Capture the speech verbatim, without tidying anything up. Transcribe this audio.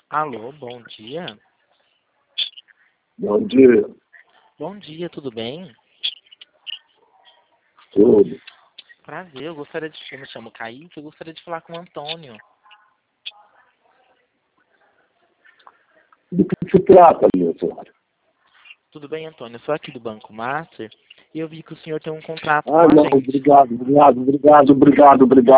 Alô, bom dia. Bom dia. Bom dia, tudo bem? Tudo. Prazer, eu gostaria de... Eu me chamo Kaique, eu gostaria de falar com o Antônio. Do que se trata, minha senhora? Tudo bem, Antônio? Eu sou aqui do Banco Master e eu vi que o senhor tem um contrato Ah, com a não, gente. obrigado, obrigado, obrigado, obrigado, obrigado.